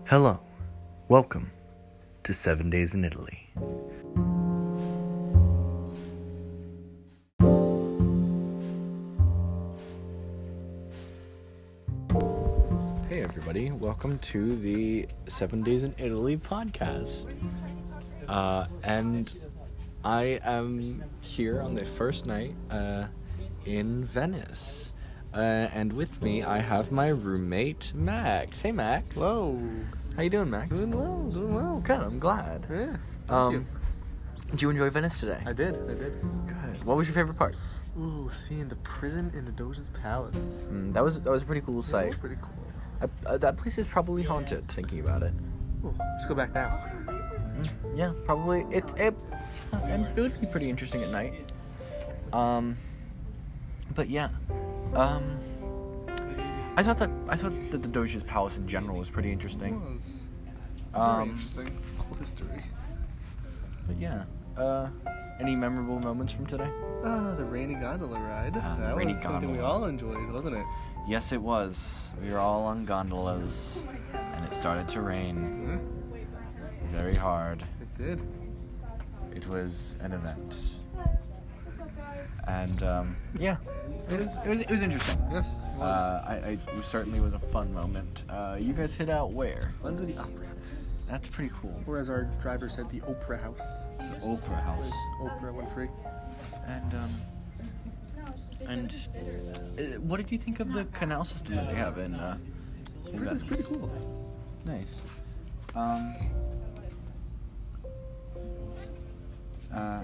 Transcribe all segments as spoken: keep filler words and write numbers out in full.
Hello, welcome to Seven Days in Italy. Hey everybody, welcome to the Seven Days in Italy podcast. Uh, and I am here on the first night uh, in Venice. Uh, and with me, I have my roommate, Max. Hey, Max. Whoa. How you doing, Max? Doing well, doing well. Good, I'm glad. Yeah, thank Um, you. Did you enjoy Venice today? I did, I did. Good. What was your favorite part? Ooh, seeing the prison in the Doge's palace. Mm, that was that was a pretty cool That sight. was pretty cool. Uh, uh, that place is probably haunted, thinking about it. Ooh, let's go back now. Mm, yeah, probably. It, it, it would be pretty interesting at night. Um, but yeah. Um, I thought that I thought that the Doge's palace in general was pretty interesting. It was very Um, interesting. Cool history. but yeah. Uh, any memorable moments from today? Ah, the rainy gondola ride. Ah, the that rainy was something we gondola. all enjoyed, wasn't it? Yes, it was. We were all on gondolas, and it started to rain Hmm? very hard. It did. It was an event, and um, yeah, it was it was it was interesting. Yes, it was. Uh, I, I it certainly was a fun moment. Uh, you guys hid out where? Under the Opera House. That's pretty cool. Or as our driver said, the Opera House. The Opera House, Oprah Winfrey. and um, and uh, what did you think of the canal system that they have in uh, in It was Venice? pretty cool. Nice. Um. Uh.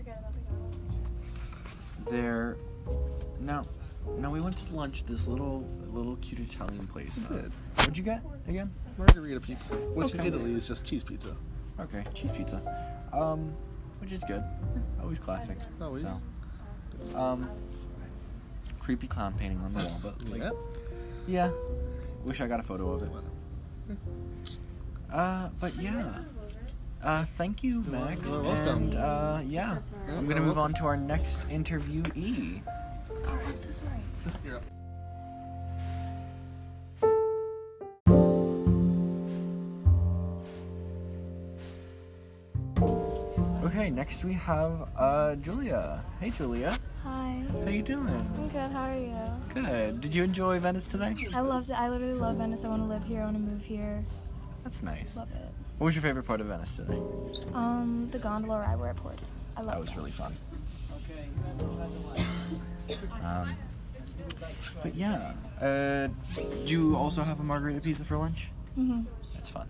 There. Now, now we went to lunch at this little, little cute Italian place. We Uh, did. What'd you get again? Margarita pizza, which Okay. in Italy is just cheese pizza. Okay, cheese pizza. Um, which is good. Always classic. Always. So, um, creepy clown painting on the wall, but like, Yeah. yeah. Wish I got a photo of it. Uh, but yeah. Uh, thank you, Max. You're welcome. And uh, yeah, That's all right. I'm gonna move on to our next interviewee. Oh, I'm so sorry. You're up. Okay, next we have uh Julia. Hey, Julia. Hi. How you doing? I'm good. How are you? Good. Did you enjoy Venice today? I loved it. I literally love Venice. I want to live here. I want to move here. That's nice. Love it. What was your favorite part of Venice today? Um, the gondola ride where I poured. I love That was it. really fun. Um, but yeah, uh, did you also have a margarita pizza for lunch? Mhm. That's fun.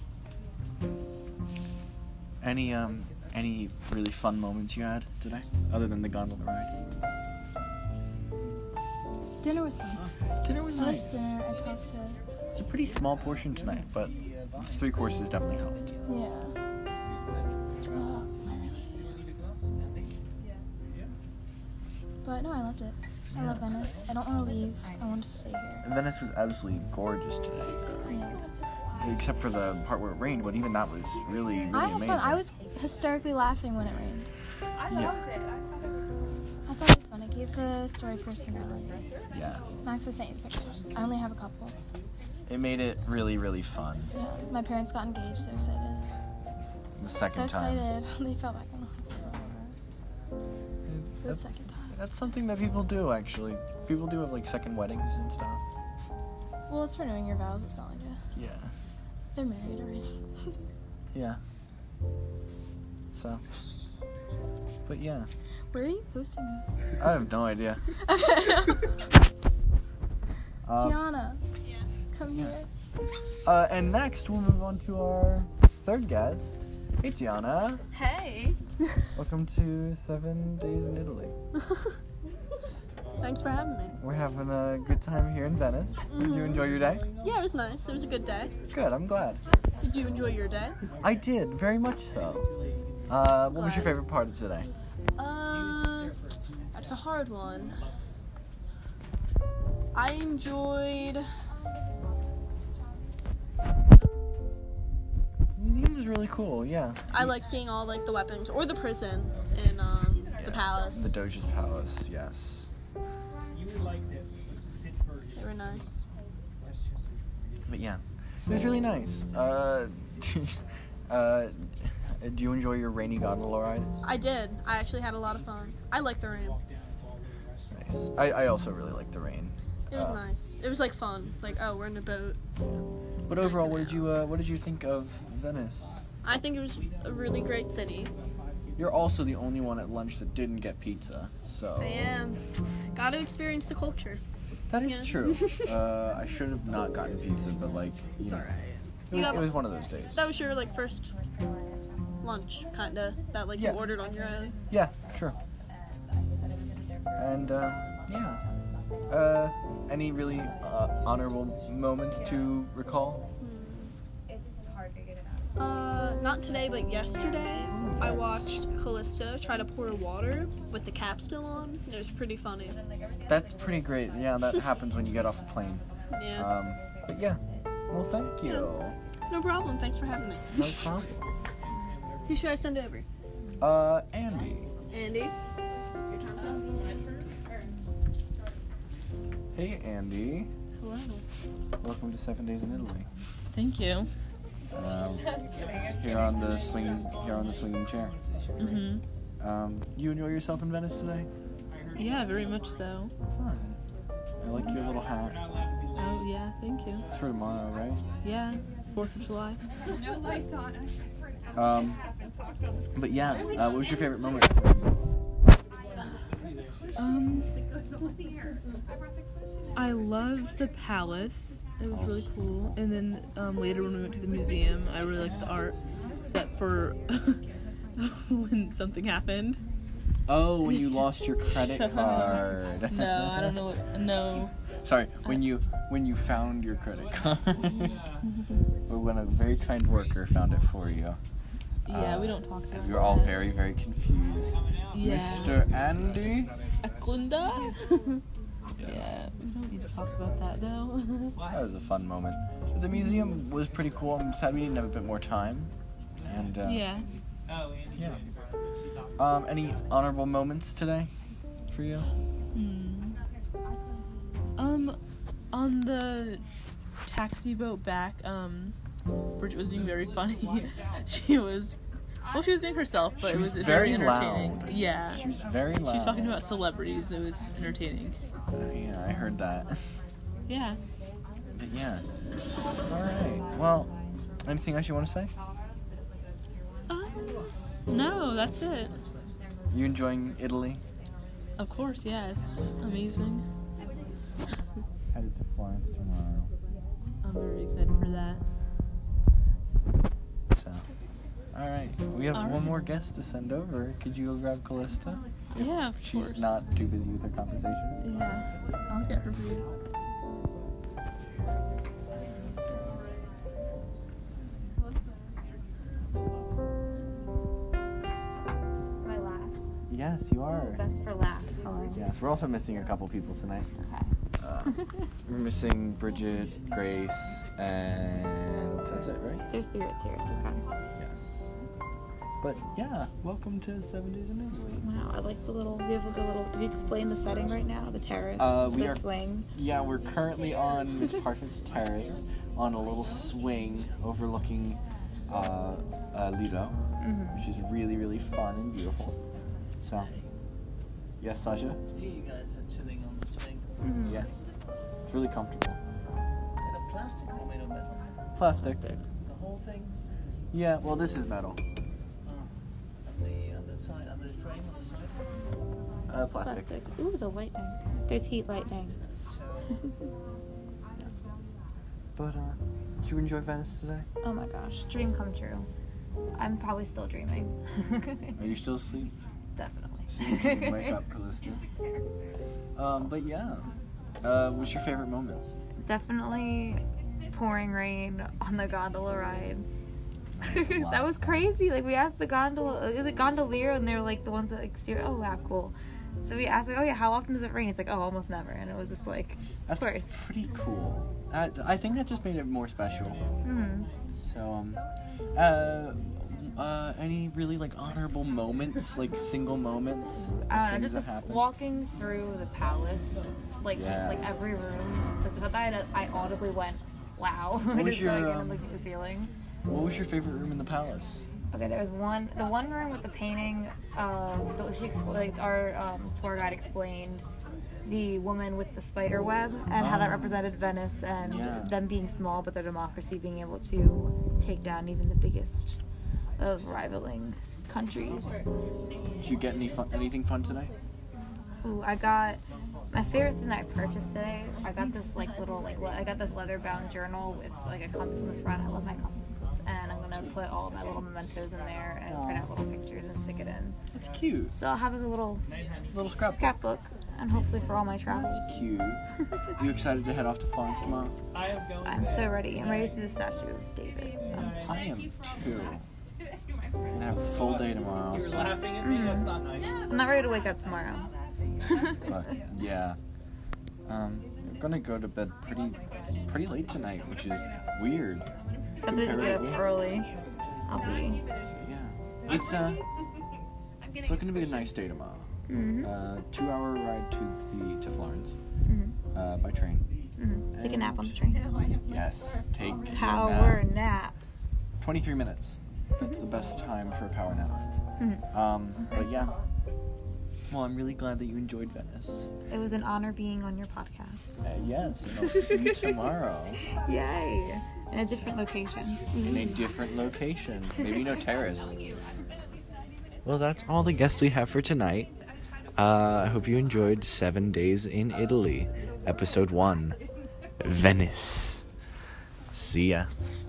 Any um, any really fun moments you had today, other than the gondola ride? Dinner was fun. Dinner was I liked nice. dinner. I toasted. It's a pretty small portion tonight, but three courses definitely helped. Yeah. But no, I loved it. I love Venice. I don't want to leave. I want to stay here. Venice was absolutely gorgeous today, Yes. except for the part where it rained. But even that was really, really I had amazing. fun. I was hysterically laughing when it rained. I Yeah. loved it. I thought it was fun. It gave the story personality. Yeah, Max has sent you the pictures. I only have a couple. it made it really, really fun. Yeah. My parents got engaged. So excited. The second so time. excited. They fell back in the for the That's, second time. that's something that people do, actually. People do have like second weddings and stuff. Well, it's renewing your vows. It's not like a, Yeah, they're married already. yeah. So, but yeah, Where are you posting this? I have no idea. Um, Gianna. Yeah. Come yeah. here. uh, and next we'll move on to our third guest. Hey, Gianna. Hey. Welcome to Seven Days in Italy. Thanks for having me. We're having a good time here in Venice. Did you enjoy your day? Yeah, it was nice. It was a good day. Good, I'm glad. Did you enjoy your day? I did, very much so. Uh, what was your Glad. favorite part of today? Uh, that's a hard one. I enjoyed. The museum was really cool, yeah. I like seeing all like the weapons or the prison in um the palace. The Doge's Palace, yes. They were nice. But yeah. It was really nice. Uh, uh, do you enjoy your rainy gondola ride? I did. I actually had a lot of fun. I like the rain. Nice. I, I also really like the rain. It was Uh, nice. It was like fun. Like, oh, we're in a boat. But overall, what did you uh, what did you think of Venice? I think it was a really great city. You're also the only one at lunch that didn't get pizza, so I am. Got to experience the culture. that is Yeah. true. uh, I should have not gotten pizza, but like you It's know, alright. it, You was, got- it was one of those days. That was your like first lunch, kinda. That like Yeah. you ordered on your own. Yeah, true. And uh, yeah, uh, any really uh, honorable moments to recall? Uh, not today, but yesterday, I Nice. watched Callista try to pour water with the cap still on. It was pretty funny. That's pretty great. Yeah, that happens when you get off a plane. Yeah. Um, but yeah, well, thank you. No problem. Thanks for having me. No problem. Who should I send over? Uh, Andy. Andy. Hey, Andy. Hello. Welcome to Seven Days in Italy. Thank you. Um, here on the swinging, here on the swinging chair. Mhm. Um, you enjoy yourself in Venice today? Yeah, very much so. Fun. I like your little hat. Oh yeah, thank you. It's for tomorrow, right? Yeah, Fourth of July. Um, but yeah, uh, what was your favorite moment? Um, I loved the palace. It was really cool. And then um, later when we went to the museum, I really liked the art, except for when something happened. Oh, when you lost your credit card. No, I don't know. What, no. Sorry, when you when you found your credit card, or when a very kind worker found it for you. Yeah, Uh, we don't talk about We were all that. very very confused. Yeah. Mister Andy. Eklunda? Yes. Yeah, we don't need to talk about that though. That was a fun moment. The museum was pretty cool. I'm sad we didn't have a bit more time. And uh, Yeah. yeah. Um, any honorable moments today for you? Hmm. Um, on the taxi boat back, um, Bridget was being very funny. She was, well, she was being herself, but She it was was very entertaining. loud. Yeah. She was very loud. She was talking about celebrities. It was entertaining. Yeah, I heard that. Yeah. But yeah. All right. Well, anything else you want to say? Um, no, that's it. You enjoying Italy? Of course, yeah, it's amazing. Headed to Florence tomorrow. I'm very excited for that. So. All right. We have All one right. more guest to send over. Could you go grab Callista? If Yeah, of she's course. not too busy with her conversation. Yeah, I'll get her for you. My last. Yes, you are. Best for last. Hello. Yes, we're also missing a couple people tonight. Okay. Uh, we're missing Bridget, Grace, and that's it, right? There's spirits here. It's okay. Yes. But yeah, welcome to Seven Days in Italy. Wow, I like the little. We have like a little. Did you explain the setting right now? The terrace. Uh, we the are- swing. Yeah, we're currently on Miss Parfit's terrace on a little swing overlooking uh, uh, Lido, which is really, really fun and beautiful. So, yes, Sasha? You guys are chilling on the swing. Yes. It's really comfortable. Made of plastic or made of metal? Plastic. The whole thing? Yeah, well, this is metal. Oh. And the other side, and the frame on the side? Uh, plastic. Plastic. Ooh, the lightning. There's heat lightning. But, uh, did you enjoy Venice today? Oh my gosh, dream come true. I'm probably still dreaming. Are you still asleep? Definitely. See you dream, wake up, Callista. Um, but yeah. Uh, what's your favorite moment? Definitely pouring rain on the gondola ride. Wow. That was crazy. Like we asked the gondola, is it gondolier? And they're like the ones that like steer. Oh wow, cool. So we asked like, oh yeah, how often does it rain? It's like, oh, almost never. And it was just like, That's of course. pretty cool. I, I think that just made it more special. Hmm. So, um, uh, uh, any really like honorable moments, like single moments? of I don't know, things just, that just happened? walking through the palace, like Yeah. just like every room. Like the fact that I, I audibly went wow. What was Just your, going in um, and looking at the ceilings. What was your favorite room in the palace? Okay, there was one, the one room with the painting of, the, she expl- like our um, tour guide explained the woman with the spider web and how that Oh. represented Venice and Yeah. them being small but their democracy being able to take down even the biggest of rivaling countries. Did you get any fun, anything fun today? Ooh, I got my favorite thing that I purchased today. I got this like little like le- I got this leather bound journal with like a compass on the front. I love my compasses, and I'm gonna put all of my little mementos in there and print out little pictures and stick it in. That's cute. So I'll have a little Little scrapbook. scrapbook, and hopefully for all my travels. That's cute. You excited to head off to Florence tomorrow? I'm so ready. I'm ready to see the statue of David. Um, I am too. I'm gonna have a full day tomorrow. So, Laughing at me, that's not nice. I'm not ready to wake up tomorrow. but yeah, um, I'm gonna go to bed pretty, pretty late tonight, which is weird. But then to get up comparatively. early, I'll be. Yeah, it's uh, it's looking to be a nice day tomorrow. Mm-hmm. Uh, two-hour ride to the to Florence Mm-hmm. uh, by train. Mm-hmm. Take a nap on the train. Yes, take a Power nap. naps. twenty-three minutes. That's the best time for a power nap. Mhm. Um, but yeah. Well, I'm really glad that you enjoyed Venice. It was an honor being on your podcast. Uh, yes, and I'll see you tomorrow Yay! In a different location. in a different location. Maybe no terrace. Well, that's all the guests we have for tonight. Uh, I hope you enjoyed Seven Days in Italy, Episode one, Venice. See ya.